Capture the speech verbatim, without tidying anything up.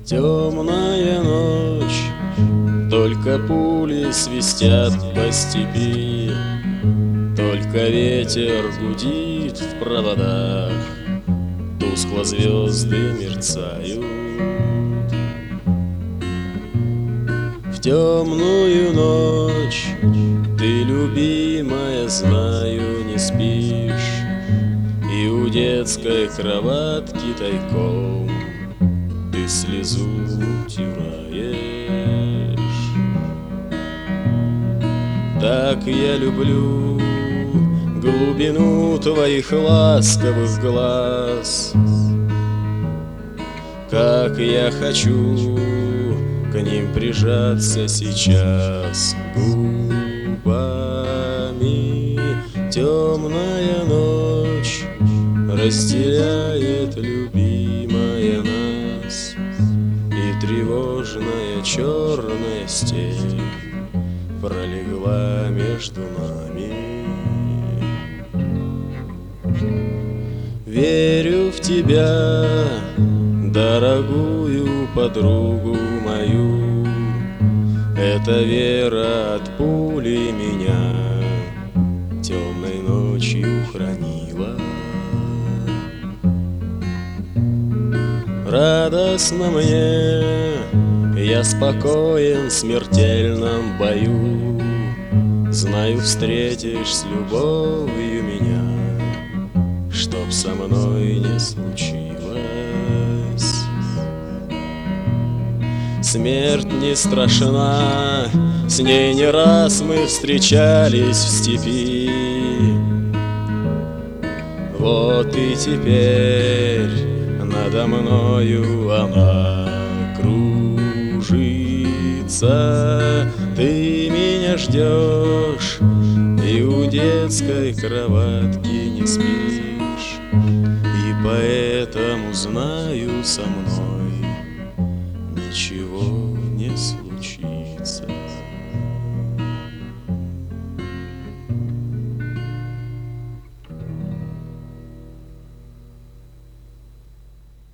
Темная ночь, только пули свистят по степи, только ветер гудит в проводах, тускло звезды мерцают. В темную ночь ты, любимая, знаю, не спишь, и у детской кроватки тайком ты слезу утираешь. Так я люблю глубину твоих ласковых глаз, как я хочу к ним прижаться сейчас губами. Темная ночь разделяет, любимая, нас, и тревожная черная степь пролегла между нами. Верю в тебя, дорогую подругу мою, эта вера от пули меня темной ночью хранила. Радостно мне, я спокоен в смертельном бою, знаю, встретишь с любовью меня, чтоб со мной не случилось. Смерть не страшна, с ней не раз мы встречались в степи. Вот и теперь надо мною она кружится. Ты меня ждешь и у детской кроватки не спишь, и поэтому знаю, со мной ничего